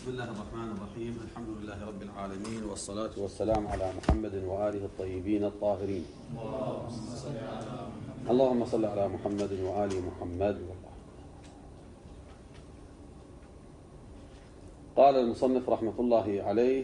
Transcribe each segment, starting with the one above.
بسم الله الرحمن الرحيم. الحمد لله رب العالمين، والصلاة والسلام على محمد وآله الطيبين الطاهرين. اللهم صل على محمد وآل محمد. قال المصنف رحمة الله عليه: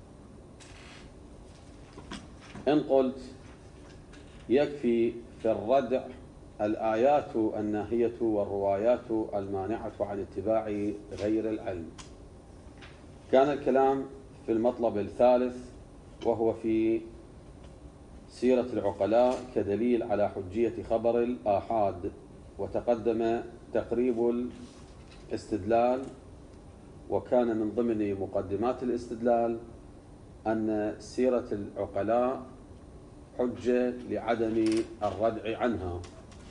إن قلت يكفي في الردع الآيات الناهية والروايات المانعة عن اتباع غير العلم. كان الكلام في المطلب الثالث، وهو في سيرة العقلاء كدليل على حجية خبر الآحاد، وتقدم تقريب الاستدلال، وكان من ضمن مقدمات الاستدلال أن سيرة العقلاء حجة لعدم الردع عنها،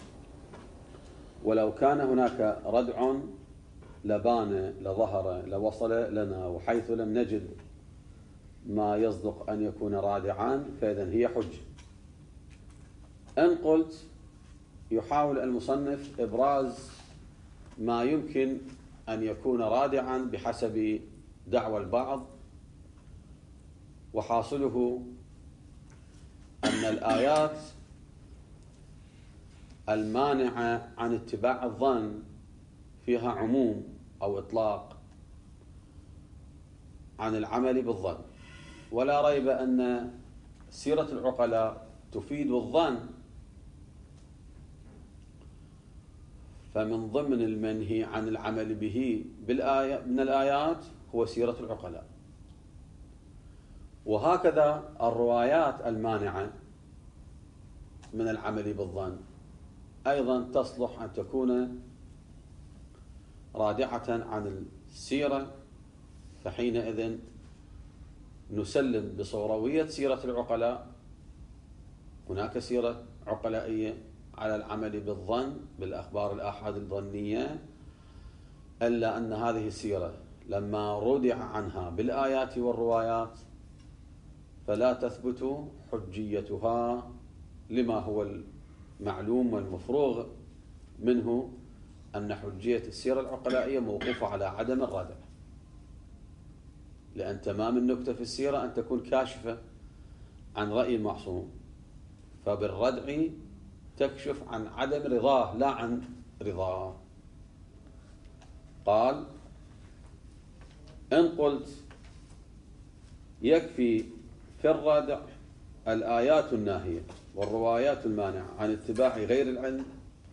ولو كان هناك ردع لبان لظهر لوصل لنا، وحيث لم نجد ما يصدق أن يكون رادعا فإذن هي حجة. إن قلت يحاول المصنف إبراز ما يمكن أن يكون رادعا بحسب دعوى البعض، وحاصله أن الآيات المانعة عن اتباع الظن فيها عموم أو إطلاق عن العمل بالظن، ولا ريب أن سيرة العقلاء تفيد الظن، فمن ضمن المنهي عن العمل به بالآية من الآيات هو سيرة العقلاء. وهكذا الروايات المانعة من العمل بالظن أيضا تصلح أن تكون رادعة عن السيرة، فحينئذ نسلم بصوروية سيرة العقلاء. هناك سيرة عقلائية على العمل بالظن بالأخبار الآحاد الظنية، إلا أن هذه السيرة لما ردع عنها بالآيات والروايات فلا تثبت حجيتها، لما هو المعلوم والمفروغ منه أن حجية السيرة العقلائية موقوفة على عدم الردع، لأن تمام النكتة في السيرة أن تكون كاشفة عن رأي المعصوم، فبالردع تكشف عن عدم رضاه لا عن رضاه. قال: إن قلت يكفي في الردع الآيات الناهية والروايات المانعة عن اتباع غير العلم،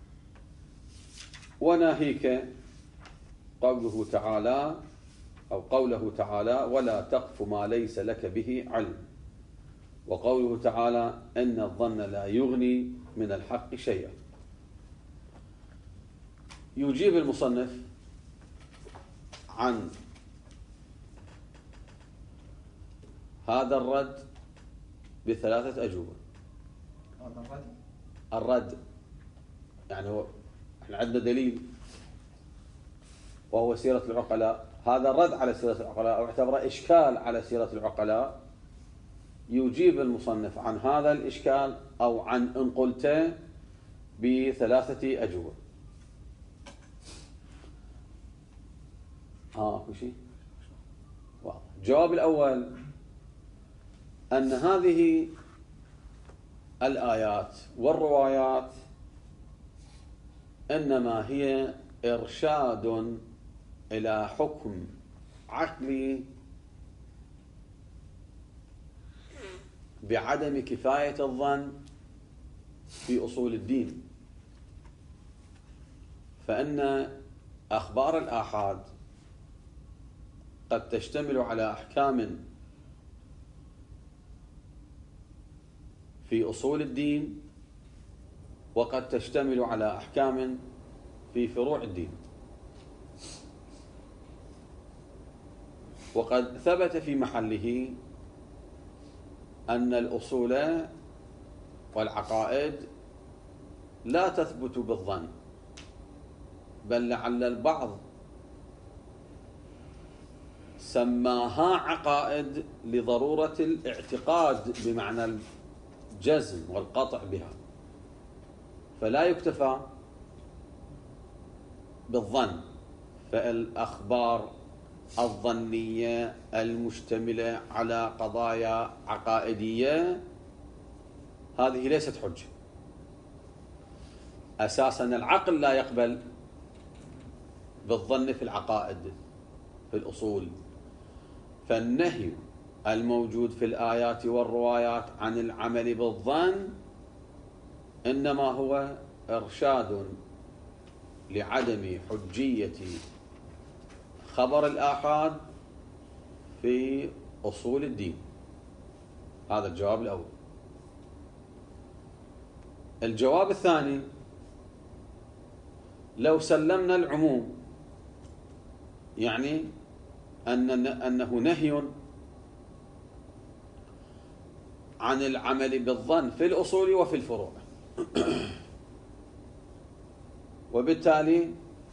وناهيك قوله تعالى أو قوله تعالى: ولا تقف ما ليس لك به علم، وقوله تعالى: إن الظن لا يغني من الحق شيئا. يجيب المصنف عن هذا الرد بثلاثة أجوبة. الرد يعني هو احنا عندنا دليل وهو سيرة العقلاء، هذا الرد على سيرة العقلاء أو اعتبره إشكال على سيرة العقلاء. يجيب المصنف عن هذا الإشكال أو عن إن قلت بثلاثة أجوبة. شيء واضح. الجواب الأول أن هذه الآيات والروايات إنما هي إرشاد إلى حكم عقلي بعدم كفاية الظن في أصول الدين، فإن أخبار الآحاد قد تشتمل على أحكام في أصول الدين، وقد تشتمل على أحكام في فروع الدين. وقد ثبت في محله أن الأصول والعقائد لا تثبت بالظن، بل لعل البعض سماها عقائد لضرورة الاعتقاد بمعنى الجزم والقطع بها، فلا يكتفى بالظن، فالأخبار الظنية المشتملة على قضايا عقائدية هذه ليست حجة. أساسا العقل لا يقبل بالظن في العقائد في الأصول، فالنهي الموجود في الآيات والروايات عن العمل بالظن إنما هو إرشاد لعدم حجية خبر الآحاد في أصول الدين. هذا الجواب الأول. الجواب الثاني: لو سلمنا العموم، يعني أنه نهي عن العمل بالظن في الأصول وفي الفروع، وبالتالي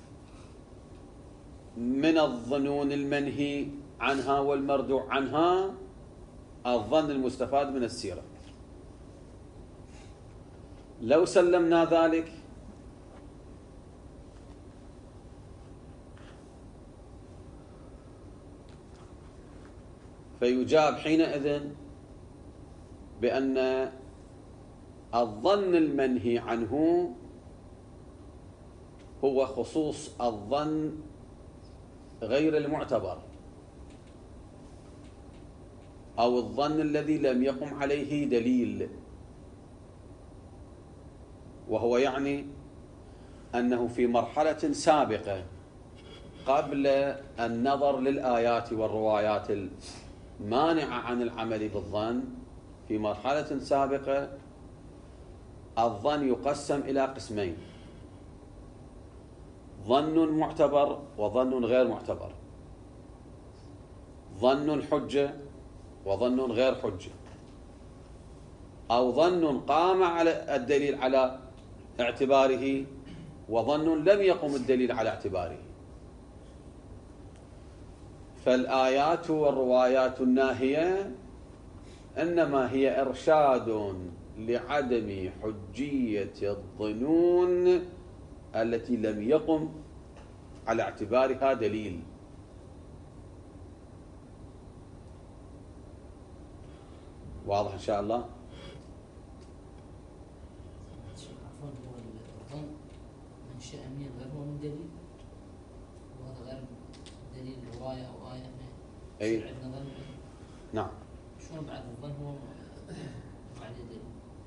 من الظنون المنهي عنها والمردوع عنها الظن المستفاد من السيرة. لو سلمنا ذلك فيجاب حينئذ بأن الظن المنهي عنه هو خصوص الظن غير المعتبر، أو الظن الذي لم يقم عليه دليل، وهو يعني أنه في مرحلة سابقة قبل النظر للآيات والروايات المانعة عن العمل بالظن، في مرحلة سابقة الظن يقسم إلى قسمين: ظن معتبر وظن غير معتبر، ظن حجة وظن غير حجة، أو ظن قام على الدليل على اعتباره وظن لم يقم الدليل على اعتباره. فالآيات والروايات الناهية إنما هي إرشاد لعدم حجية الظنون التي لم يقم على اعتبارها دليل. واضح إن شاء الله؟ عفوا، هو الظن منشأ منين غير هو من دليل، وهذا غير دليل رواية أو آية. أي عندنا ظن. نعم. شلون بعد الظن هو بعد دليل؟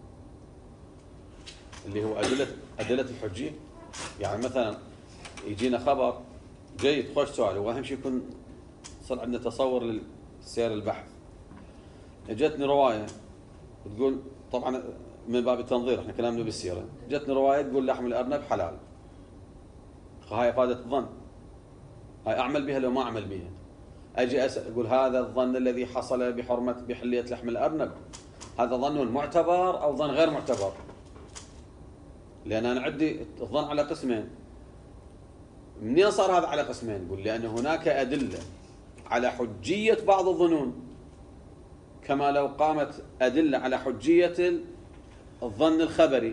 اللي هو أدلة الحجية. يعني مثلا يجينا خبر جيد خوش سؤال، وأهم شيء يكون صار عندنا تصور للسير البحث. جتني رواية تقول، طبعا من باب التنظير احنا كلامنا بالسيرة، جتني رواية تقول لحم الأرنب حلال، هاي إفادة الظن، هاي أعمل بها لو ما أعمل بها. أجي أسأل أقول هذا الظن الذي حصل بحلية لحم الأرنب هذا ظن معتبر أو ظن غير معتبر؟ لأن أنا عندي الظن على قسمين. منين صار هذا على قسمين؟ نقول لأن هناك أدلة على حجية بعض الظنون، كما لو قامت أدلة على حجية الظن الخبري،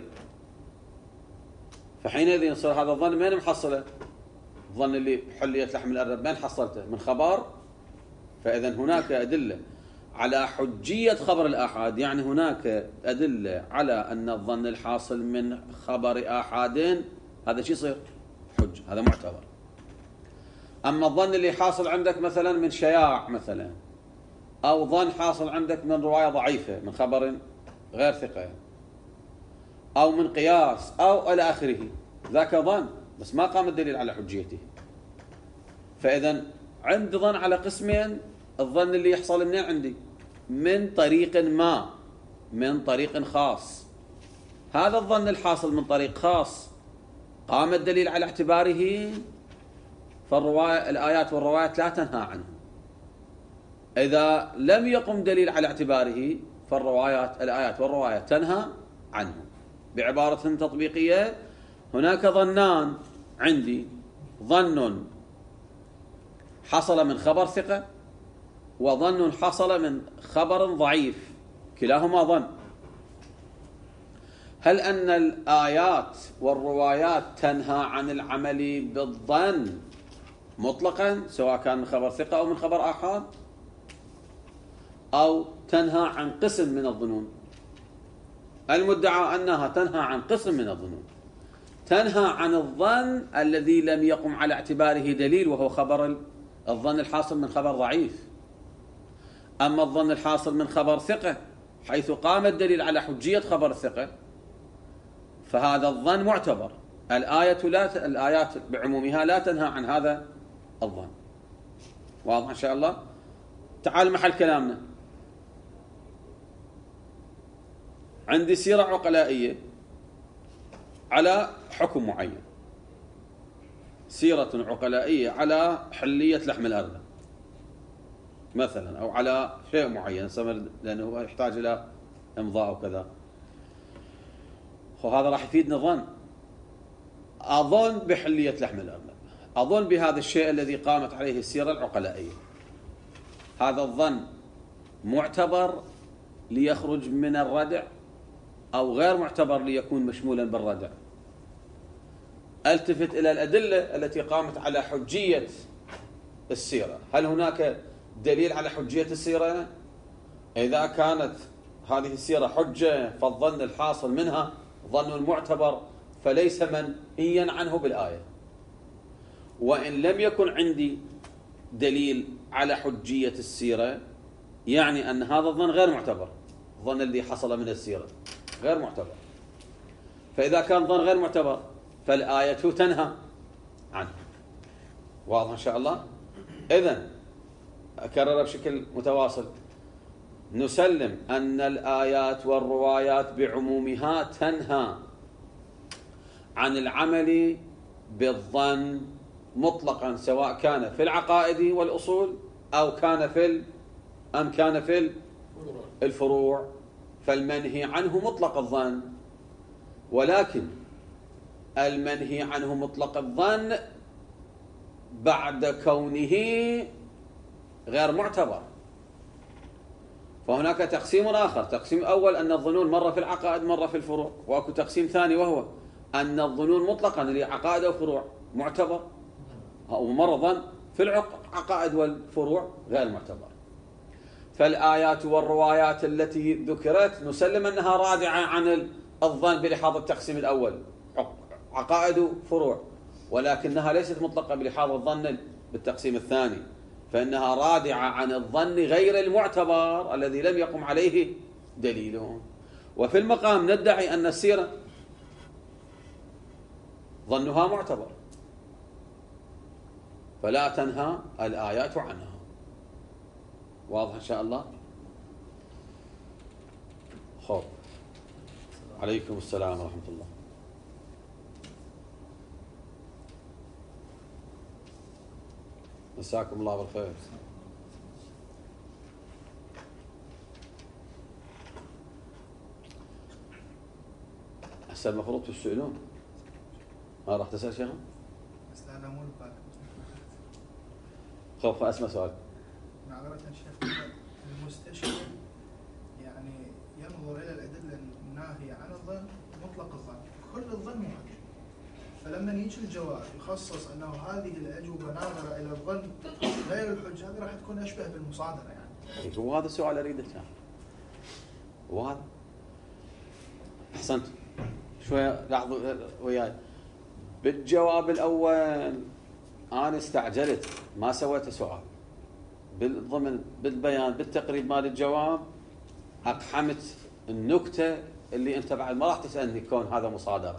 فحينئذ يصير هذا الظن من محصله؟ الظن اللي حلية لحم الأرنب من حصلته؟ من خبر. فإذا هناك أدلة على حجية خبر الآحاد، يعني هناك أدلة على أن الظن الحاصل من خبر آحاد هذا شيء يصير حج، هذا معتبر. أما الظن اللي حاصل عندك مثلا من شياع مثلا، أو ظن حاصل عندك من رواية ضعيفة من خبر غير ثقة، أو من قياس أو إلى آخره، ذاك ظن بس ما قام الدليل على حجيته. فإذا عندي ظن على قسمين: الظن اللي يحصل منين عندي؟ من طريق ما، من طريق خاص. هذا الظن الحاصل من طريق خاص قام الدليل على اعتباره، فالآيات والروايات لا تنهى عنه. إذا لم يقم دليل على اعتباره الآيات والروايات تنهى عنه. بعبارة تطبيقية، هناك ظنان عندي: ظن حصل من خبر ثقة، وظن حصل من خبر ضعيف، كلاهما ظن. هل أن الآيات والروايات تنهى عن العمل بالظن مطلقا سواء كان من خبر ثقة أو من خبر آحاد، أو تنهى عن قسم من الظنون. المدعى أنها تنهى عن قسم من الظنون، تنهى عن الظن الذي لم يقم على اعتباره دليل، وهو خبر الظن الحاصل من خبر ضعيف. أما الظن الحاصل من خبر ثقة حيث قام الدليل على حجية خبر الثقة، فهذا الظن معتبر. الآيات بعمومها لا تنهى عن هذا الظن. واضح إن شاء الله؟ تعال محل كلامنا. عندي سيرة عقلائية على حكم معين، سيرة عقلائية على حلية لحم الأرنب مثلا، أو على شيء معين لأنه يحتاج إلى إمضاء وكذا، وهذا راح يفيدنا ظن. أظن بحلية لحم الأرنب، أظن بهذا الشيء الذي قامت عليه السيرة العقلائية. هذا الظن معتبر ليخرج من الردع، أو غير معتبر ليكون مشمولا بالردع؟ التفت إلى الأدلة التي قامت على حجية السيرة. هل هناك دليل على حجية السيرة؟ إذا كانت هذه السيرة حجة فالظن الحاصل منها ظن معتبر، فليس منهيا عنه بالآية. وإن لم يكن عندي دليل على حجية السيرة، يعني أن هذا الظن غير معتبر، الظن الذي حصل من السيرة غير معتبر. فإذا كان ظن غير معتبر فالآية تنهى عنه. واضح إن شاء الله؟ إذن أكرر بشكل متواصل، نسلم أن الآيات والروايات بعمومها تنهى عن العمل بالظن مطلقا، سواء كان في العقائد والأصول أو كان في الفروع، فالمنهي عنه مطلق الظن. ولكن المنهي عنه مطلق الظن بعد كونه غير معتبر. فهناك تقسيم آخر، تقسيم أول أن الظنون مرة في العقائد مرة في الفروع، وأكو تقسيم ثاني وهو أن الظنون مطلقا اللي عقائد وفروع معتبر، ومرة ظن في العقائد والفروع غير معتبر. فالآيات والروايات التي ذكرت نسلم أنها رادعة عن الظن بلحاظ التقسيم الأول، عقائد وفروع، ولكنها ليست مطلقة بلحاظ الظن بالتقسيم الثاني، فإنها رادعة عن الظن غير المعتبر الذي لم يقم عليه دليله. وفي المقام ندعي أن السيرة ظنها معتبر، فلا تنهى الآيات عنها. واضح إن شاء الله؟ خب، عليكم السلام ورحمة الله. مساكم الله بالخير. هسه المفروض تسألون، ما راح تسأل شيخ؟ بس أنا مو الباك. خوف أسمع سؤال. معذرة شيخ، المستشفى يعني ينظر إلى الأدلة الناهية عن الظن مطلق الظن، كل الظن مو حجة. فلما يجي الجواب يخصص أنه هذه الأجوبة ناظرة إلى الظن غير الحجة، هذه راح تكون أشبه بالمصادرة يعني. هو هذا السؤال أريده كان. وهذا أحسنت. شوية لاحظوا وياي. بالجواب الأول أنا استعجلت ما سويت سؤال. بالضمن بالبيان بالتقريب مال الجواب أقحمت النكتة اللي أنت بعد ما راح تسألني كون هذا مصادرة.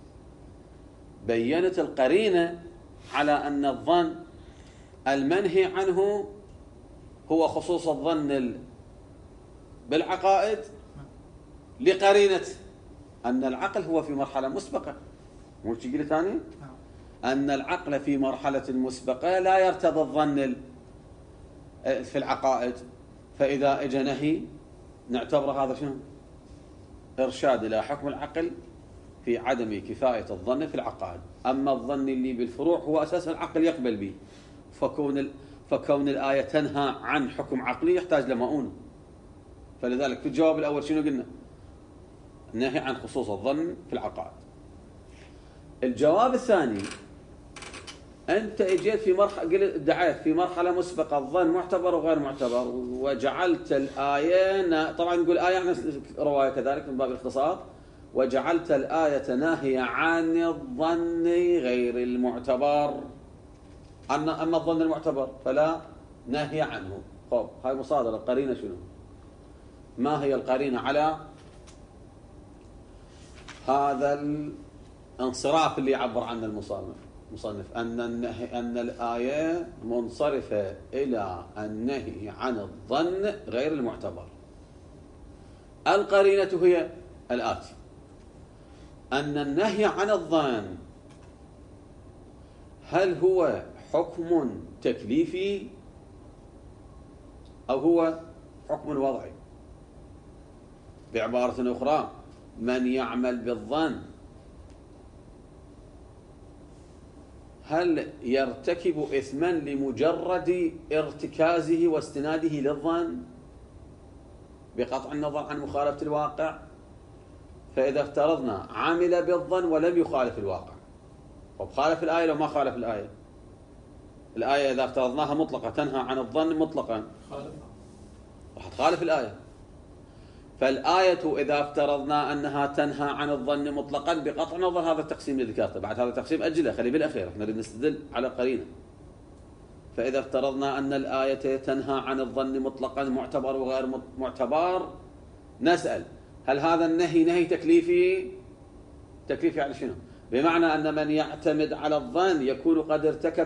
بينت القرينة على أن الظن المنهي عنه هو خصوص الظن بالعقائد، لقرينة أن العقل هو في مرحلة مسبقة. مو شي قلت ثاني؟ أن العقل في مرحلة مسبقة لا يرتضي الظن في العقائد، فإذا اجى نهي نعتبر هذا شنو؟ إرشاد إلى حكم العقل في عدم كفاية الظن في العقائد. أما الظن اللي بالفروع هو أساس العقل يقبل به، فكون الآية تنهى عن حكم عقلي يحتاج لمؤونة. فلذلك في الجواب الأول شنو قلنا؟ نهي عن خصوص الظن في العقائد. الجواب الثاني أنت اجيت في مرحلة ادعيت في مرحلة مسبقة الظن معتبر وغير معتبر، وجعلت الآية طبعا نقول آية احنا رواية كذلك من باب الاختصار، وجعلت الآية ناهية عن الظن غير المعتبر، أما الظن المعتبر فلا نهي عنه. طب هاي مصادرة القرينة شنو؟ ما هي القرينة على هذا الانصراف اللي يعبر عنه المصنف أن الآية منصرفة إلى النهي عن الظن غير المعتبر. القرينة هي الآتي: أن النهي عن الظن هل هو حكم تكليفي أو هو حكم وضعي؟ بعبارة أخرى، من يعمل بالظن هل يرتكب إثما لمجرد ارتكازه واستناده للظن بقطع النظر عن مخالفة الواقع؟ فإذا افترضنا عمل بالظن ولم يخالف الواقع، طب خالف الآية لو ما خالف الآية؟ الآية إذا افترضناها مطلقة تنهى عن الظن مطلقا، راح تخالف الآية. فالآية إذا افترضنا أنها تنهى عن الظن مطلقا بقطع النظر، هذا التقسيم اللي ذكرته، بعد هذا التقسيم أجله خليه بالأخير، احنا نريد نستدل على قرينة. فإذا افترضنا أن الآية تنهى عن الظن مطلقا معتبر وغير معتبر، نسأل هل هذا النهي نهي تكليفي؟ تكليفي يعني شنو؟ بمعنى أن من يعتمد على الظن يكون قد ارتكب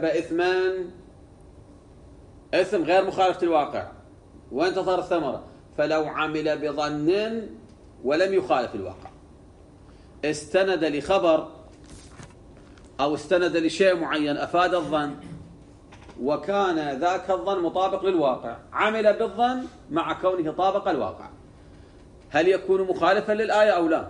إثم غير مخالفة الواقع وانتظر الثمرة. فلو عمل بظن ولم يخالف الواقع، استند لخبر أو استند لشيء معين أفاد الظن، وكان ذاك الظن مطابق للواقع، عمل بالظن مع كونه طابق الواقع، هل يكون مخالفا للآية أو لا؟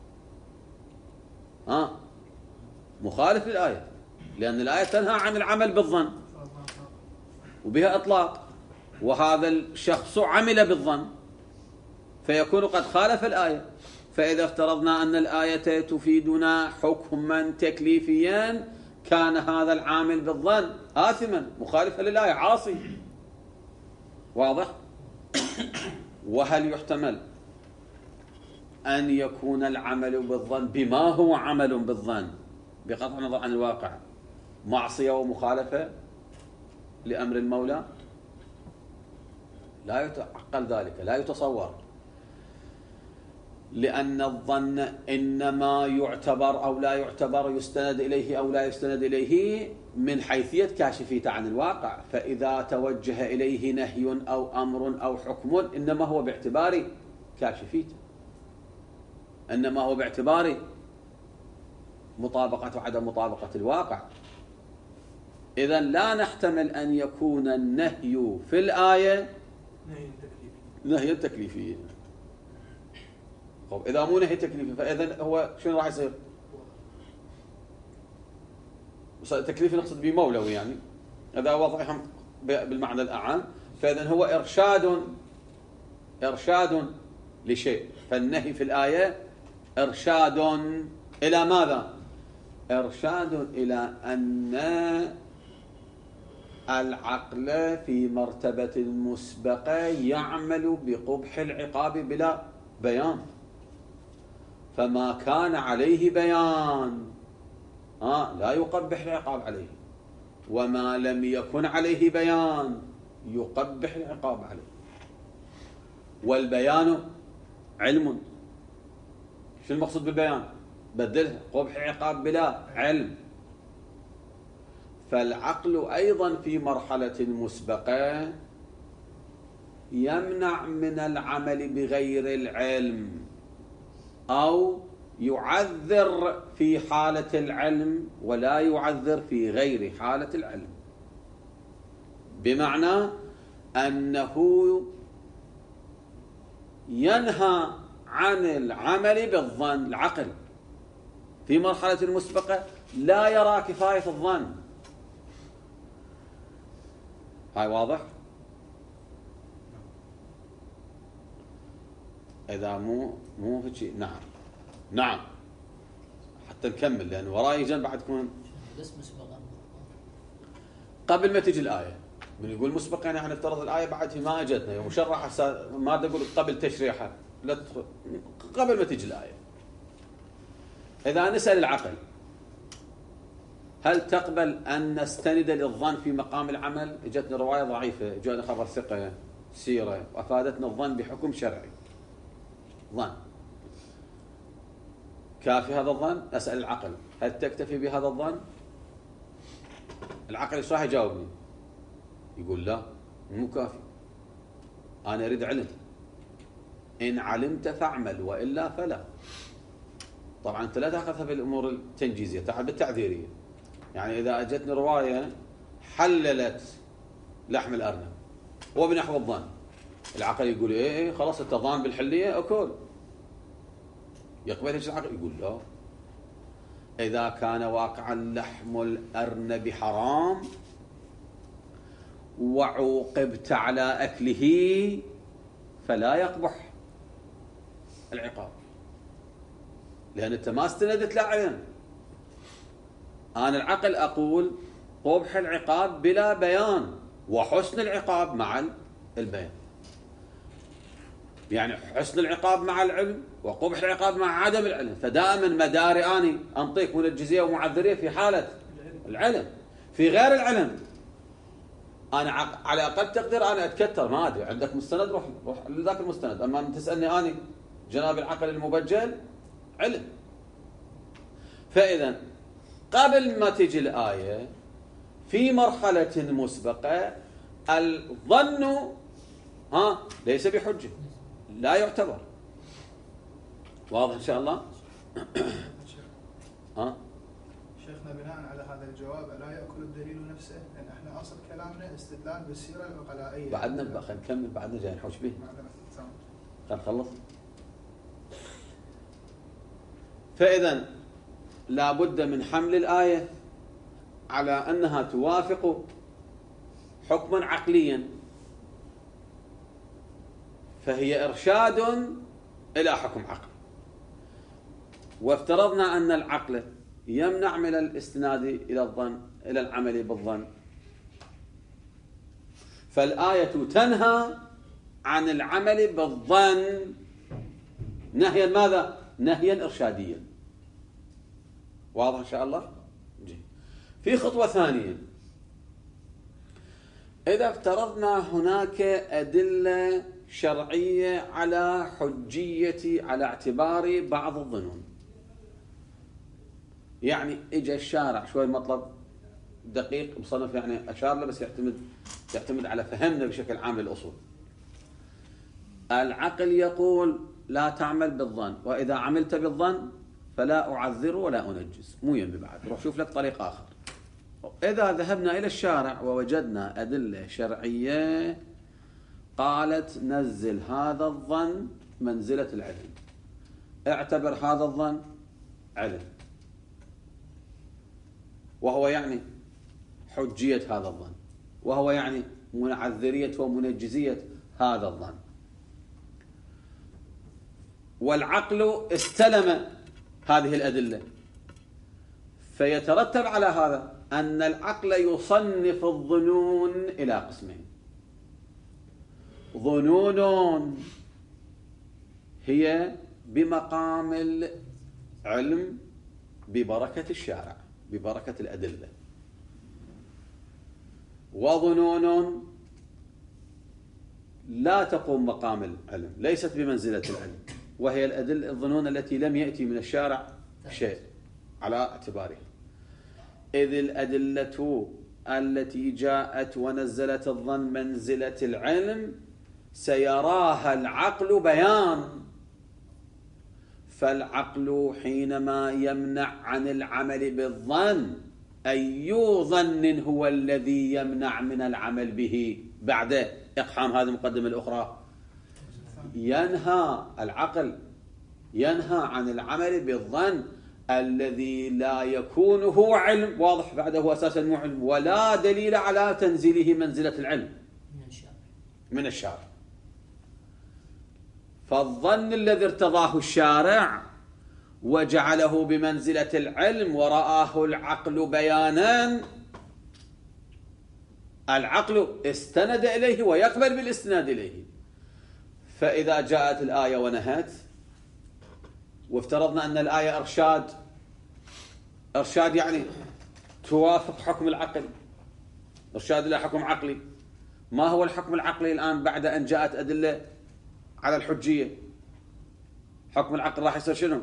مخالف للآية، لأن الآية تنهى عن العمل بالظن وبها إطلاق، وهذا الشخص عمل بالظن فيكون قد خالف الآية. فإذا افترضنا أن الآية تفيدنا حكما تكليفيا، كان هذا العامل بالظن آثما مخالفا للآية عاصي. واضح؟ وهل يحتمل أن يكون العمل بالظن بما هو عمل بالظن بقطع النظر عن الواقع معصية ومخالفة لأمر المولى؟ لا يتعقل ذلك، لا يتصور، لأن الظن إنما يعتبر أو لا يعتبر، يستند إليه أو لا يستند إليه من حيثية كاشفيته عن الواقع. فإذا توجه إليه نهي أو أمر أو حكم إنما هو باعتبار كاشفيته، إنما هو باعتبار مطابقة وعدم مطابقة الواقع. إذن لا نحتمل أن يكون النهي في الآية نهي تكليفي. طب إذا مو نهي تكليفي فإذن هو شنو راح يصير؟ تكليفي نقصد بمولوي، يعني هذا وضعهم بالمعنى الأعم. فإذن هو إرشاد لشيء، فالنهي في الآية إرشاد إلى ماذا؟ إرشاد إلى أن العقل في مرتبة مسبقة يعمل بقبح العقاب بلا بيان، فما كان عليه بيان لا يقبح العقاب عليه، وما لم يكن عليه بيان يقبح العقاب عليه. والبيان علم. شو المقصود بالبيان؟ بدلها قبح عقاب بلا علم. فالعقل أيضا في مرحلة مسبقة يمنع من العمل بغير العلم، أو يعذر في حالة العلم ولا يعذر في غير حالة العلم، بمعنى أنه ينهى عن العمل بالظن. العقل في مرحلة مسبقة لا يرى كفاية الظن. هاي واضح؟ إذا مو في شيء. نعم حتى نكمل، لأن وراي جنب بعد تكون بس مسبقا قبل ما تجي الآية. من يقول مسبق يعني نفترض الآية بعد ما اجتنا يوم مشرحة، ما تقول قبل تشريحها، لا تدخل قبل ما تجي الآية. إذا نسأل العقل هل تقبل أن نستند للظن في مقام العمل؟ اجتنا رواية ضعيفة، جاءنا خبر ثقة سيرة وأفادتنا الظن بحكم شرعي، ظن كافي هذا الظن؟ أسأل العقل هل تكتفي بهذا الظن؟ العقل ايش راح يجاوبني؟ يقول لا مو كافي، أنا أريد علم، إن علمت فاعمل وإلا فلا. طبعا أنت لا تأخذها بالأمور التنجيزية، تعال بالتعذيرية. يعني إذا أجتني رواية حللت لحم الأرنب وبنحو الظن، العقل يقول إيه خلاص أنت ظان بالحلية أكل، يقبل العقل؟ يقول لا، إذا كان واقعا لحم الأرنب حرام وعوقبت على أكله فلا يقبح العقاب، لأن أنت ما استندت لعلم. أنا العقل أقول قبح العقاب بلا بيان وحسن العقاب مع البيان، يعني حسن العقاب مع العلم وقبح العقاب مع عدم العلم. فدائما مداري أني أنطيك منجزية ومعذرية في حالة العلم. في غير العلم أنا على أقل تقدير أنا أتكتر، ما أدري عندك مستند روح لذاك المستند، أما تسألني أني جناب العقل المبجل علم. فإذا قبل ما تجي الآية في مرحلة مسبقة الظن ليس بحجة، لا يعتبر. واضح إن شاء الله؟ شيخنا بناء على هذا الجواب لا يأكل الدليل نفسه؟ لأن احنا أصل كلامنا استدلال بالسيرة العقلائية. بعدنا خلينا نكمل، بعدنا جاي نحوش به، خلينا نخلص. فإذا لا بد من حمل الآية على أنها توافق حكما عقليا، فهي إرشاد إلى حكم عقلي. وافترضنا أن العقل يمنع من الاستناد إلى الظن، إلى العمل بالظن، فالآية تنهى عن العمل بالظن نهيا ماذا؟ نهيا إرشاديا. واضح إن شاء الله؟ جي. في خطوة ثانية، إذا افترضنا هناك أدلة شرعية على حجية على اعتبار بعض الظنون، يعني إجا الشارع شوي مطلب دقيق مصنف يعني أشار له، بس يعتمد على فهمنا بشكل عام للأصول. العقل يقول لا تعمل بالظن، وإذا عملت بالظن فلا أعذر ولا أنجز، مو ينبي بعد، روح شوف لك طريق آخر. إذا ذهبنا إلى الشارع ووجدنا أدلة شرعية قالت نزل هذا الظن منزلة العلم، اعتبر هذا الظن علم، وهو يعني حجية هذا الظن، وهو يعني معذرية ومنجزية هذا الظن، والعقل استلم هذه الأدلة، فيترتب على هذا أن العقل يصنف الظنون إلى قسمين: ظنون هي بمقام العلم ببركة الشارع، ببركة الأدلة، وظنون لا تقوم مقام العلم، ليست بمنزلة العلم، وهي الأدلة الظنون التي لم يأتي من الشارع شيء على اعتبارها. إذ الأدلة التي جاءت ونزلت الظن منزلة العلم سيراها العقل بيان، فالعقل حينما يمنع عن العمل بالظن أي ظن هو الذي يمنع من العمل به بعد إقحام هذه المقدمة الأخرى؟ العقل ينهى عن العمل بالظن الذي لا يكون هو علم، واضح بعده أساسا مو علم، ولا دليل على تنزيله منزلة العلم من الشارع. فالظن الذي ارتضاه الشارع وجعله بمنزلة العلم ورآه العقل بيانا العقل استند إليه ويقبل بالاستناد إليه. فإذا جاءت الآية ونهت، وافترضنا أن الآية إرشاد يعني توافق حكم العقل، إرشاد إلى حكم عقلي. ما هو الحكم العقلي الآن بعد أن جاءت أدلة على الحجية؟ حكم العقل راح يصير شنو؟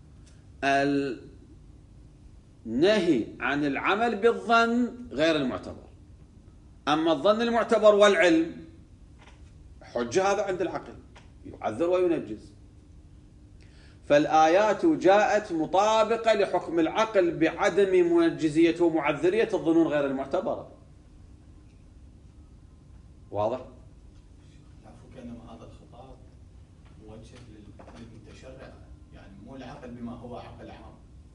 النهي عن العمل بالظن غير المعتبر. أما الظن المعتبر والعلم حجة، هذا عند العقل يعذر وينجز. فالآيات جاءت مطابقة لحكم العقل بعدم منجزية ومعذرية الظنون غير المعتبرة. واضح؟ تعرفوا كأنما هذا الخطاب موجه للمتشرع، يعني مو العقل بما هو عقل عام.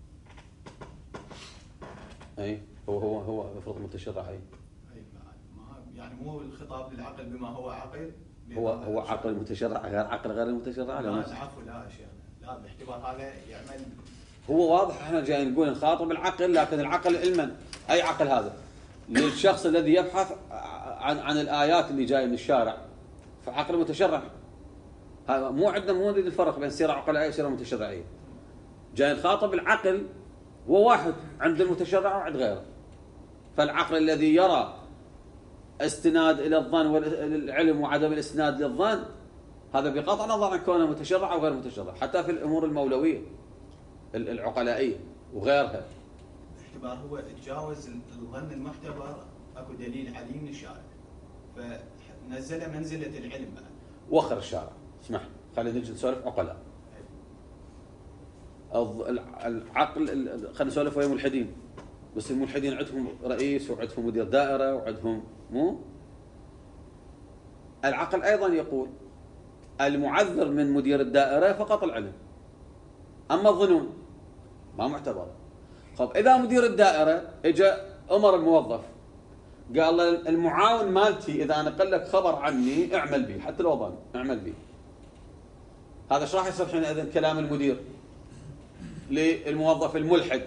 أي هو افرض متشرع. أي يعني مو الخطاب للعقل بما هو عقل. هو عقل المتشرع غير عقل غير المتشرع. لا العفو، لا يا شيخ، لا، باعتبار هذا يعمل. هو واضح، احنا جايين نقول نخاطب العقل، لكن العقل علما اي عقل هذا؟ للشخص الذي يبحث عن الآيات اللي جايه من الشارع، فعقل متشرع. هذا مو عندنا، مو نريد الفرق بين سيره عقلائيه وسيره متشرعيه. جاي نخاطب العقل، هو واحد عند المتشرع وعند غيره. فالعقل الذي يرى استناد الى الظن والعلم وعدم الاستناد للظن، هذا بقطع نظر عن كونه متشرع او غير متشرع، حتى في الامور المولويه العقلائيه وغيرها. باعتبار هو تجاوز الظن المعتبر، اكو دليل عليه من الشارع، فنزل منزله العلم بعد. وخر الشارع، اسمح خلينا نجي نسولف عقلاء. العقل خلينا نسولف ويا ملحدين، بس الملحدين عندهم رئيس وعندهم مدير دائره وعندهم مو. العقل ايضا يقول المعذر من مدير الدائره فقط العلم، اما الظنون ما معتبره. طب اذا مدير الدائره اجى امر الموظف قال له المعاون مالتي اذا نقل لك خبر عني اعمل به، حتى لو ظن اعمل به، هذا ايش راح يصير حينئذ؟ كلام المدير للموظف الملحد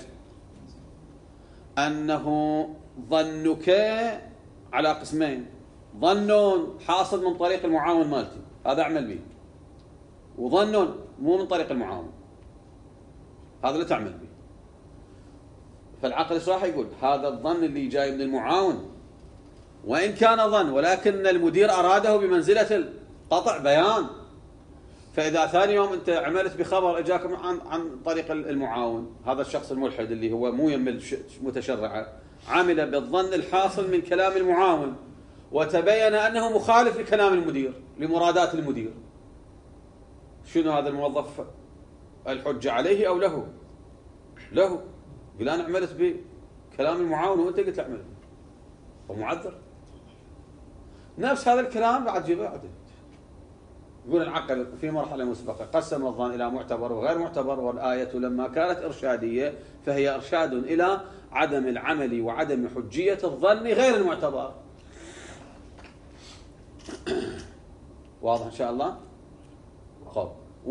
انه ظنك على قسمين: ظن حاصل من طريق المعاون مالتي هذا اعمل به، وظن مو من طريق المعاون هذا لا تعمل به. فالعقل ايش راح يقول؟ هذا الظن اللي جاي من المعاون وان كان ظن، ولكن المدير اراده بمنزله القطع بيان. فاذا ثاني يوم انت عملت بخبر اجاك عن طريق المعاون، هذا الشخص الملحد اللي هو مو يم متشرعه عمل بالظن الحاصل من كلام المعاون وتبين انه مخالف لكلام المدير لمرادات المدير، شنو هذا الموظف الحجه عليه او له؟ له. يقول انا عملت بكلام المعاون وانت قلت اعمل، ومعذر. نفس هذا الكلام بعد جيبه بعد. يقول العقل في مرحله مسبقه قسم الظن الى معتبر وغير معتبر، والايه لما كانت ارشاديه فهي ارشاد الى عدم العمل وعدم حجيه الظن غير المعتبر. واضح ان شاء الله؟ خب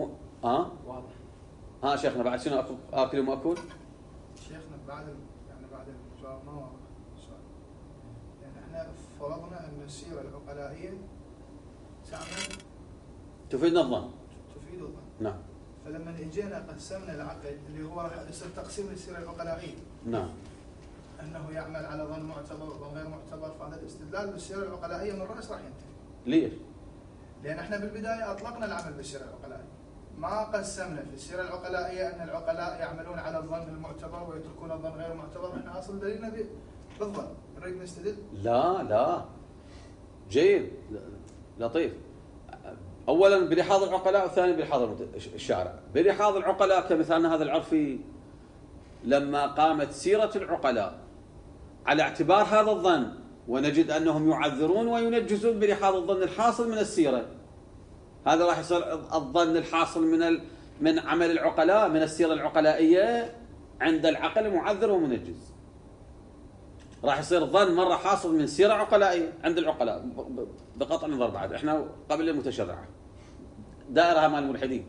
واضح. شيخنا بعد شنو اكل وماكل؟ شيخنا بعد الجواب ما واضح السؤال. يعني احنا فرضنا ان السيره العقلائيه تعمل تفيدنا الظن. تفيد الظن. نعم. فلما اجينا قسمنا العقل اللي هو راح يصير تقسيم للسيره العقلائيه. نعم. انه يعمل على ظن معتبر وظن غير معتبر، فهذا الاستدلال بالسيره العقلائيه من الراس راح ينتهي. ليش؟ لان احنا بالبدايه اطلقنا العمل بالسيره العقلائيه. ما قسمنا في السيره العقلائيه ان العقلاء يعملون على الظن المعتبر ويتركون الظن غير المعتبر، احنا اصل دليلنا بالظن، نريد نستدل. لا جيد لطيف. اولا بلحاظ العقلاء، وثانيا بلحاظ الشارع. بلحاظ العقلاء كمثالنا هذا العرفي، لما قامت سيره العقلاء على اعتبار هذا الظن ونجد انهم يعذرون وينجزون بلحاظ الظن الحاصل من السيره، هذا راح يصير الظن الحاصل من عمل العقلاء من السيره العقلائيه عند العقل معذر ومنجز. راح يصير ظن مره حاصل من سيره عقلائيه عند العقلاء بقطع النظر. بعد احنا قبل المتشرعه دائره مال الملحدين،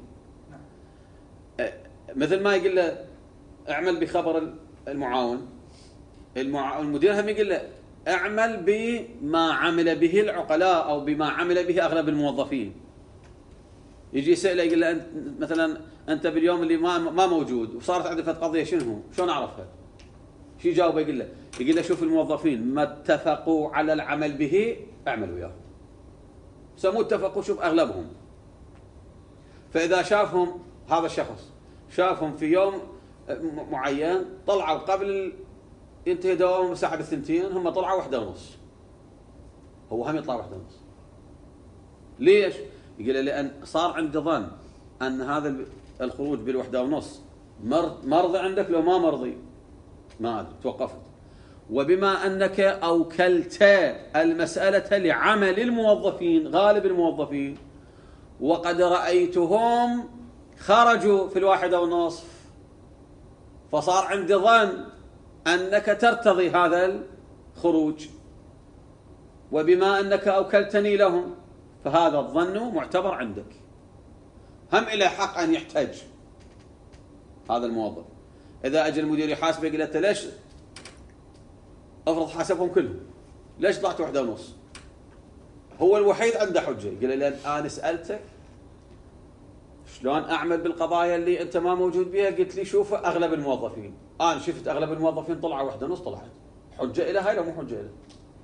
مثل ما يقول له اعمل بخبر المعاون، المدير هم يقول له اعمل بما عمل به العقلاء أو بما عمل به أغلب الموظفين. يجي يسأله يقول له أنت مثلا أنت باليوم اللي ما موجود وصارت عندك قضية شلون أعرفها؟ شو يجاوبه؟ يقول له شوف الموظفين ما اتفقوا على العمل به اعمل وياهم. سمو اتفقوا، شوف أغلبهم. فإذا شافهم هذا الشخص شافهم في يوم معين طلعوا قبل ينتهي دوامهم الساعة 2 هم طلعوا 1:30، هو هم يطلع 1:30. ليش؟ يقول لأن صار عندي ظن أن هذا الخروج بال1:30 مرضي عندك لو ما مرضي ما أدري، توقفت. وبما أنك أوكلت المسألة لعمل الموظفين غالب الموظفين وقد رأيتهم خرجوا في 1:30، فصار عندي ظن أنك ترتضي هذا الخروج، وبما أنك أوكلتني لهم فهذا الظن معتبر عندك. هم إلى حق أن يحتج هذا الموظف. إذا أجل المدير يحاسبه يقول له ليش افرض حاسبهم كلهم ليش طلعت 1:30؟ هو الوحيد عنده حجة. يقول له لأن أنا سألتك شلون أعمل بالقضايا اللي أنت ما موجود بها، قلت لي شوف أغلب الموظفين، أنا شفت أغلب الموظفين طلعوا 1:30 طلعت. حجة إلى هاي لو مو حجة إلى.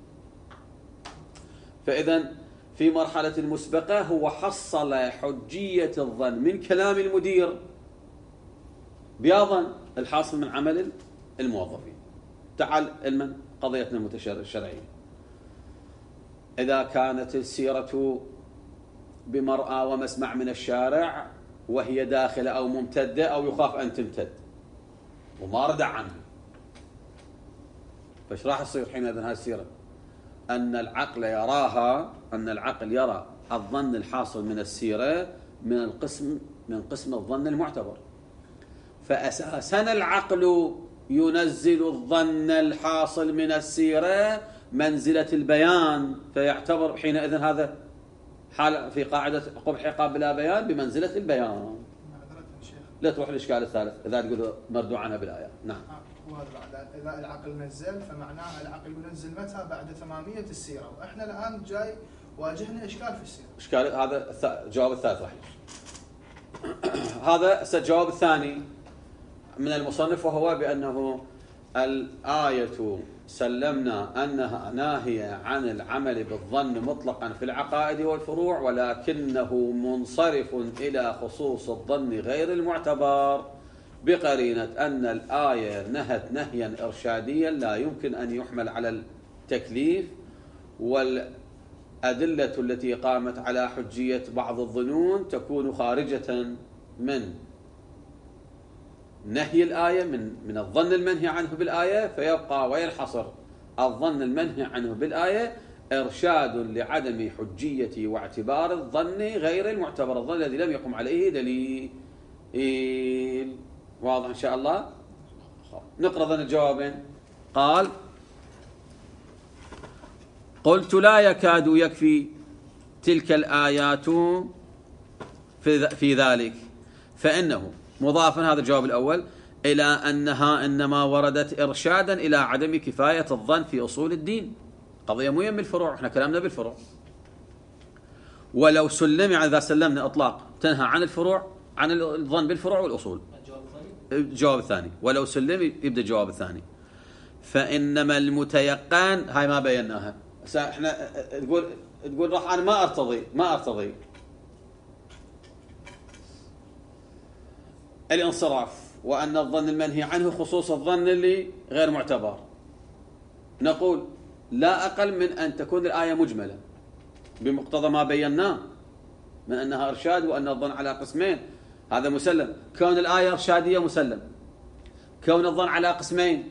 فإذا في مرحلة المسبقة هو حصل حجية الظن من كلام المدير بيظن الحاصل من عمل الموظفين. تعال المن قضيتنا الشرعية. إذا كانت السيرة بمرأى ومسمع من الشارع وهي داخلة أو ممتدة أو يخاف أن تمتد وما ردع عنها، فايش راح يصير حينئذ هذه السيرة؟ أن العقل يرى الظن الحاصل من السيرة من قسم الظن المعتبر. فأساسا العقل ينزل الظن الحاصل من السيرة منزلة البيان، فيعتبر حينئذ هذا حال في قاعدة قبح عقاب بلا بيان بمنزلة البيان. لا تروح الإشكال الثالث إذا تقول مردوع عنها بالآيات. نعم. إذا العقل نزل فمعناها العقل ينزل متى؟ بعد تمامية السيرة، وإحنا الآن جاي واجهنا إشكال في السيرة. إشكال هذا الجواب الثالث راح هذا الجواب الثاني من المصنف، وهو بأنه الآية سلمنا أنها ناهية عن العمل بالظن مطلقا في العقائد والفروع، ولكنه منصرف إلى خصوص الظن غير المعتبر بقرينة أن الآية نهت نهيا إرشاديا لا يمكن أن يحمل على التكليف، والأدلة التي قامت على حجية بعض الظنون تكون خارجة من نهي الآية من الظن المنهي عنه بالآية، فيبقى وينحصر الظن المنهي عنه بالآية إرشاد لعدم حجية واعتبار الظن غير المعتبر، الظن الذي لم يقم عليه دليل. واضح إن شاء الله؟ نقرأ ذن الجوابين. قال: قلت لا يكاد يكفي تلك الآيات في ذلك، فإنه مضاف هذا الجواب الأول إلى أنها إنما وردت إرشادا إلى عدم كفاية الظن في أصول الدين، قضية مهمة بالفروع، احنا كلامنا بالفروع. ولو سلم، يعني إذا سلمنا إطلاق تنهى عن الفروع، عن الظن بالفروع والأصول. الجواب الثاني ولو سلم يبدأ الجواب الثاني. فإنما المتيقن، هاي ما بيناها، احنا تقول راح أنا ما أرتضي الانصراف، وأن الظن المنهي عنه خصوص الظن اللي غير معتبر. نقول لا أقل من أن تكون الآية مجملة بمقتضى ما بيناه من أنها إرشاد وأن الظن على قسمين، هذا مسلم. كون الآية إرشادية مسلم، كون الظن على قسمين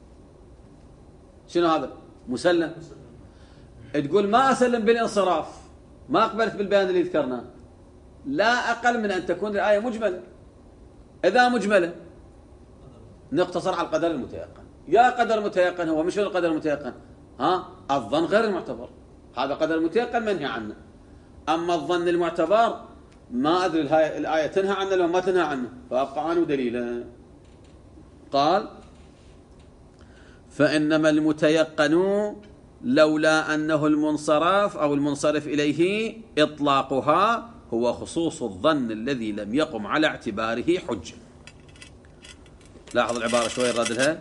شنو هذا؟ مسلم. تقول ما أسلم بالانصراف، ما أقبلت بالبيان اللي ذكرناه، لا أقل من أن تكون الآية مجملة. إذا مجملة نقتصر على القدر المتيقن. يا قدر متيقن هو مش القدر المتيقن، الظن غير المعتبر، هذا قدر متيقن منهي عنه. أما الظن المعتبر ما أدري الآية تنهى عنه لو ما تنهى عنه، فأبقى عنه دليلا. قال: فإنما المتيقن لولا أنه المنصرف أو المنصرف إليه إطلاقها هو خصوص الظن الذي لم يقم على اعتباره حجة. لاحظ العبارة شوي نرددها.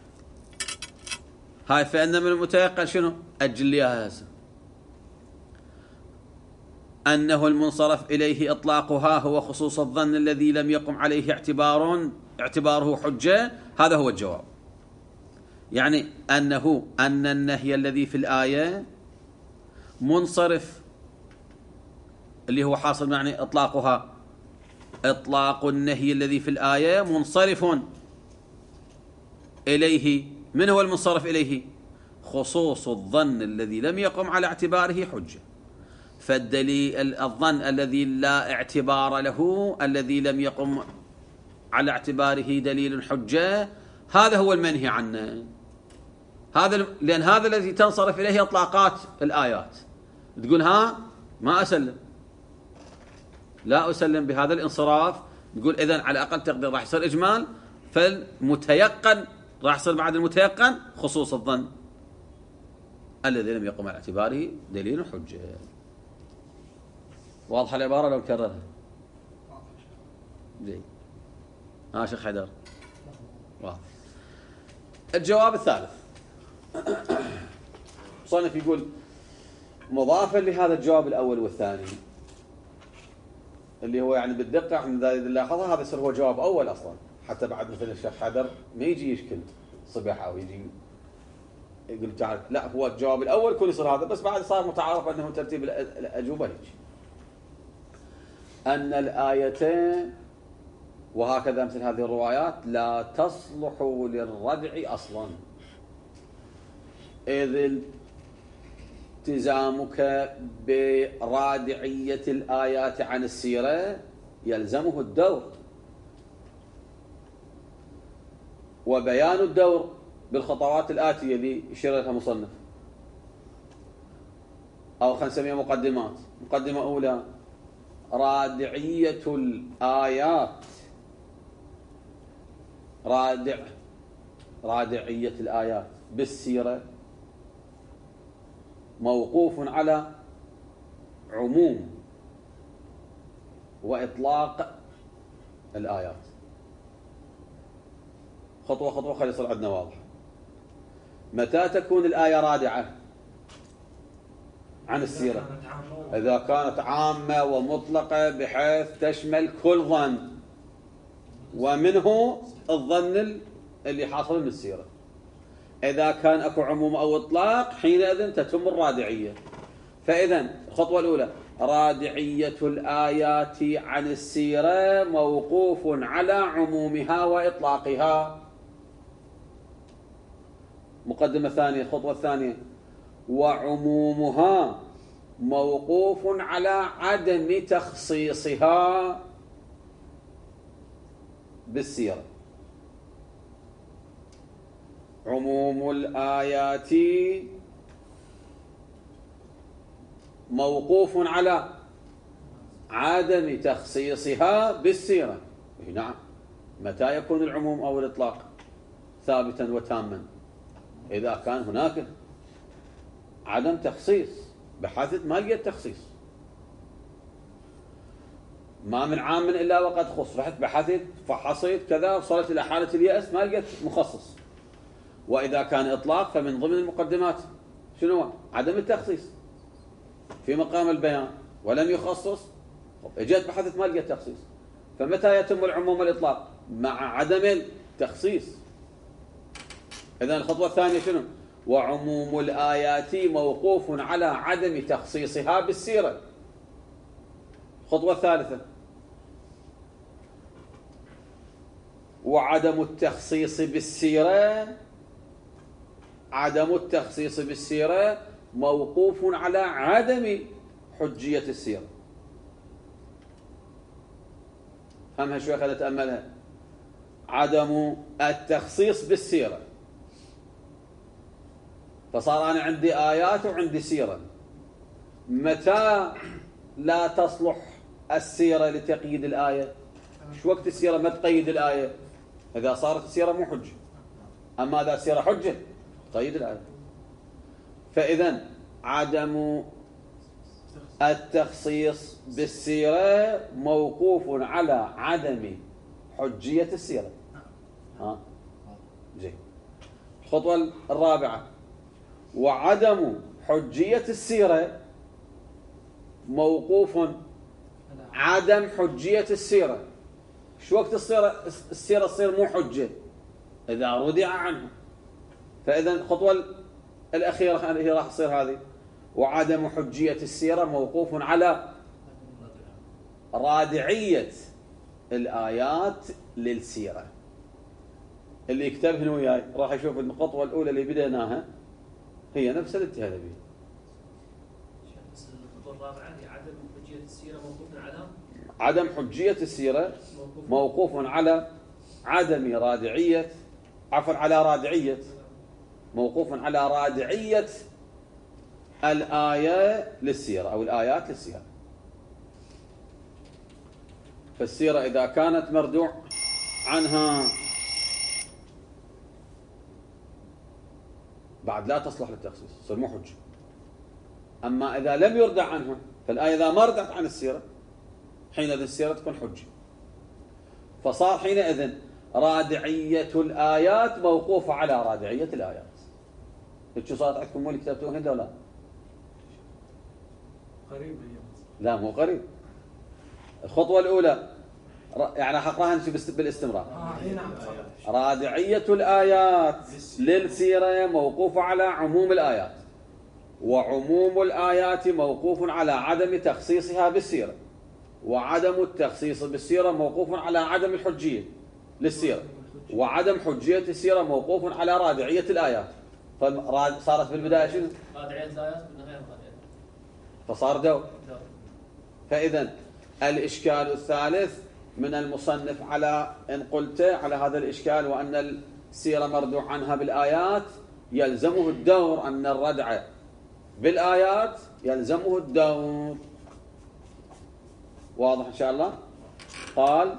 هاي فإن من المتيقن شنو؟ أجل لي إياها هسه. أنه المنصرف إليه إطلاقها هو خصوص الظن الذي لم يقم عليه اعتباره حجة. هذا هو الجواب. يعني أن النهي الذي في الآية منصرف، اللي هو حاصل يعني إطلاقها، إطلاق النهي الذي في الآية منصرف إليه. من هو المنصرف إليه؟ خصوص الظن الذي لم يقم على اعتباره حجة. فالدليل الظن الذي لا اعتبار له، الذي لم يقم على اعتباره دليل حجة، هذا هو المنهي عنه. لأن هذا الذي تنصرف إليه إطلاقات الآيات. تقول ها ما أسلم، لا أسلم بهذا الانصراف. تقول إذن على الأقل تقدير راح يصير إجمال، فالمتيقن راح يصير بعد المتيقن خصوص الظن الذي لم يقم على اعتباره دليل حجة. واضحة العبارة لو كررها؟ زين. شيخ حيدر. واضح. الجواب الثالث صنف يقول مضافا لهذا الجواب الأول والثاني، اللي هو يعني بالدقة عند نلاحظها هذا يصير هو جواب أول أصلا، حتى بعد مثل الشيخ حيدر ما يجي يشكل صباح أو يجي يقول تعرف لا، هو الجواب الأول كل يصير هذا، بس بعد صار متعارف أنه ترتيب الأجوبة هيك. أن الآيتين وهكذا مثل هذه الروايات لا تصلح للردع أصلا، إذ التزامك برادعية الآيات عن السيرة يلزمه الدور، وبيان الدور بالخطوات الآتية اللي يشير لها مصنف، أو خلينا نسميها مقدمات. مقدمة أولى: رادعية الآيات، رادعية الآيات بالسيرة موقوف على عموم وإطلاق الآيات. خطوة خطوة خلي يصير عندنا واضح. متى تكون الآية رادعة عن السيرة؟ إذا كانت عامة ومطلقة بحيث تشمل كل ظن، ومنه الظن اللي حاصل من السيرة. إذا كان أكو عموم أو إطلاق حينئذ تتم الرادعية. فإذا الخطوة الأولى: رادعية الآيات عن السيرة موقوف على عمومها وإطلاقها. مقدمة ثانية، الخطوة الثانية: وعمومها موقوف على عدم تخصيصها بالسيرة. عموم الآيات موقوف على عدم تخصيصها بالسيرة. نعم. متى يكون العموم أو الإطلاق ثابتا وتاما؟ إذا كان هناك عدم تخصيص، بحثت ما لقيت تخصيص، ما من عام إلا وقد خص، رحت بحثت فحصيت كذا وصلت إلى حالة اليأس ما لقيت مخصص. وإذا كان إطلاق فمن ضمن المقدمات شنو؟ عدم التخصيص في مقام البيان، ولم يخصص. اجت بحثت ما لقيت تخصيص، فمتى يتم العموم والإطلاق؟ مع عدم التخصيص. إذن الخطوة الثانية شنو؟ وعموم الآيات موقوف على عدم تخصيصها بالسيرة. الخطوة الثالثة: وعدم التخصيص بالسيرة، عدم التخصيص بالسيرة موقوف على عدم حجية السيرة. فهمها شوي، خلينا نتأملها. عدم التخصيص بالسيرة، فصار أنا عندي آيات وعندي سيرة. متى لا تصلح السيرة لتقييد الآية؟ شو وقت السيرة ما تقيد الآية؟ إذا صارت السيرة مو حجة. أما إذا السيرة حجة تقيد الآية. فإذا عدم التخصيص بالسيرة موقوف على عدم حجية السيرة. ها جيد. الخطوة الرابعة: وعدم حجية السيرة موقوف عدم حجية السيرة. شو وقت السيرة تصير مو حجة؟ إذا ردع عنه. فإذا الخطوة الأخيرة هي راح تصير هذه: وعدم حجية السيرة موقوف على رادعية الآيات للسيرة. اللي يكتب هنا وياي راح يشوف الخطوة الأولى اللي بديناها هي نفس اللي انتهينا بها. الخطوة الرابعة هي عدم حجية السيرة موقوف على عدم حجية السيرة موقوف على عدم رادعية، عفوا على رادعية، موقوف على رادعية الآية للسيرة أو الآيات للسيرة. فالسيرة إذا كانت مردوع عنها بعد لا تصلح للتخصيص، تصير مو حجة. أما إذا لم يردع عنها، فالآية إذا ما ردعت عن السيرة حينئذ السيرة تكون حجة. فصار حينئذ رادعية الآيات موقوفة على رادعية الآيات. شو صارت عندكم مو اللي كتبتوه هنا ولا قريب هي؟ لا مو قريب. الخطوة الأولى يعني حقراها بالاستمرار. نعم. رادعية الآيات للسيرة موقوفة على عموم الآيات، وعموم الآيات موقوف على عدم تخصيصها بالسيرة، وعدم التخصيص بالسيرة موقوف على عدم الحجية للسيرة، وعدم حجية السيرة موقوف على رادعية الآيات. فصارت بالبداية شنو؟ رادعية الآيات من غير رادعية، فصار دور. فإذا الإشكال الثالث من المصنف على إن قلت على هذا الإشكال وأن السيرة مردوع عنها بالآيات يلزمه الدور، أن الردع بالآيات يلزمه الدور. واضح إن شاء الله؟ قال: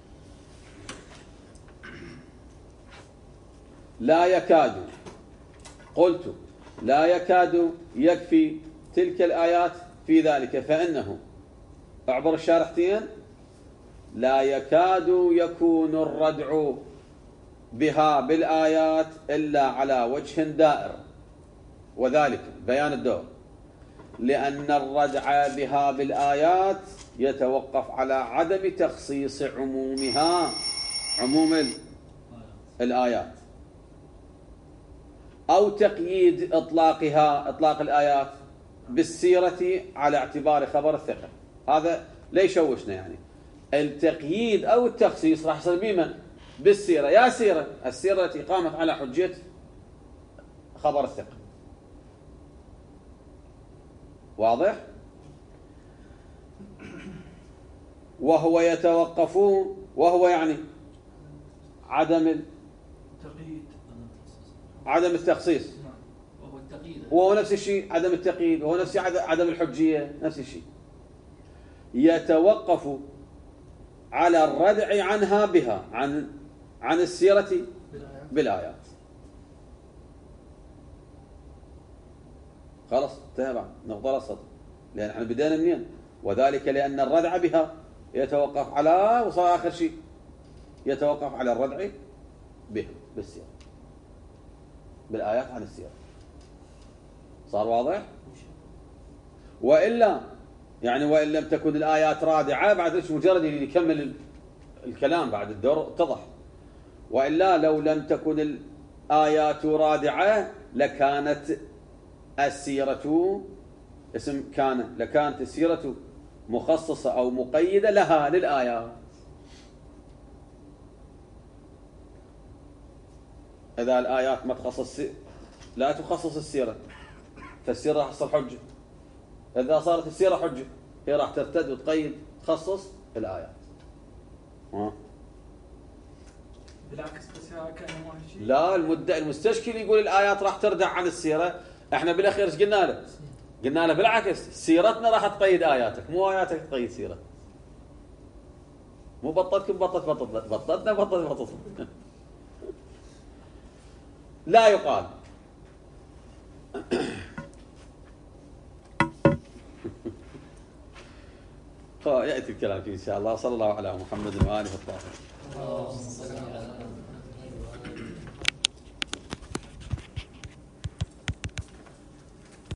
لا يكاد، قلت لا يكاد يكفي تلك الآيات في ذلك، فإنه أعبر الشارحتين: لا يكاد يكون الردع بها بالآيات إلا على وجه دائر، وذلك بيان الدور، لأن الردع بها بالآيات يتوقف على عدم تخصيص عمومها، عموم الآيات، أو تقييد إطلاقها، إطلاق الآيات بالسيرة على اعتبار خبر الثقة. هذا لا يشوشنا، يعني التقييد أو التخصيص راح يصير بمن؟ بالسيرة. يا سيرة، السيرة التي قامت على حجية خبر الثقة. واضح؟ وهو يتوقف، وهو يعني عدم التخصيص، وهو التقييد، وهو نفس الشيء عدم التقييد، وهو نفس عدم الحجية، نفس الشيء. يتوقف على الردع عنها بها، عن السيرة بالآيات. خلاص انتهى بعد نقطة السطر، لأن احنا بدينا منين؟ وذلك لأن الردع بها يتوقف على، وصار آخر شيء يتوقف على الردع بها بالسيرة، بالآيات عن السيرة. صار واضح؟ وإلا يعني وإن لم تكن الآيات رادعة، بعد ايش مجرد يكمل الكلام بعد الدور اتضح. وإلا لو لم تكن الآيات رادعة لكانت السيرة، اسم كان، لكانت السيرة مخصصة أو مقيدة لها للآيات. إذا الآيات ما تخصص، لا تخصص السيرة، فالسيرة راح تصير حجة. إذا صارت السيرة حجة هي راح ترتد وتقيد تخصص الآيات. بالعكس بس كان ما شيء. لا، المستشكل يقول الآيات راح تردع عن السيرة. احنا بالأخير ايش قلنا له؟ قلنا له بالعكس، سيرتنا راح تقيد آياتك، مو آياتك تقيد سيرة. مو بطلتكم بطلتنا بطلت. لا يقال فيأتي الكلام فيه إن شاء الله. صلى الله على محمد وآله الطاهرين. اللهم صل على